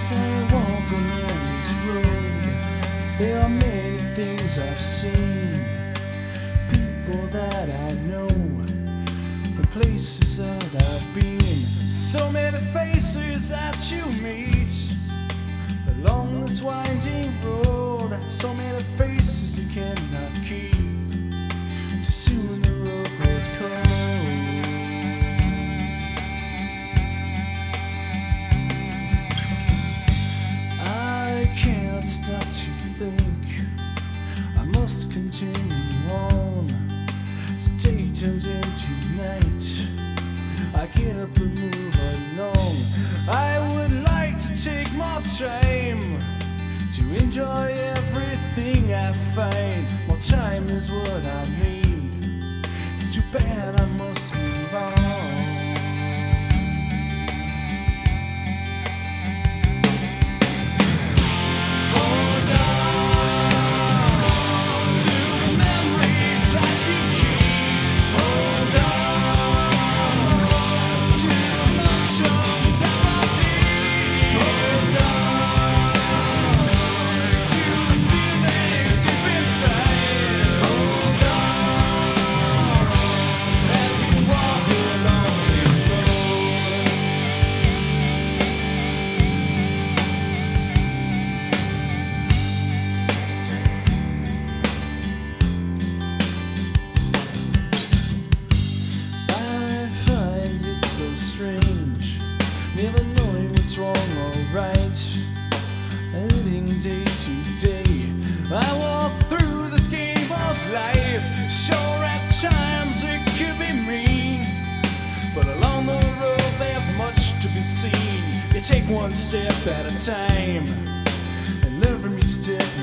As I walk along this road, there are many things I've seen, people that I know, and places that I've been. So many faces that you meet along this winding road, so many faces you cannot keep. Too soon the road grows cold. I can't stop to think, I must continue on. The day turns into night, I get up and move along. I would like to take more time to enjoy everything I find. More time is what I need. It's too bad I must move on. Never knowing what's wrong or right, living day to day. I walk through this game of life. Sure, at times it could be mean, but along the road there's much to be seen. You take one step at a time and learn from each step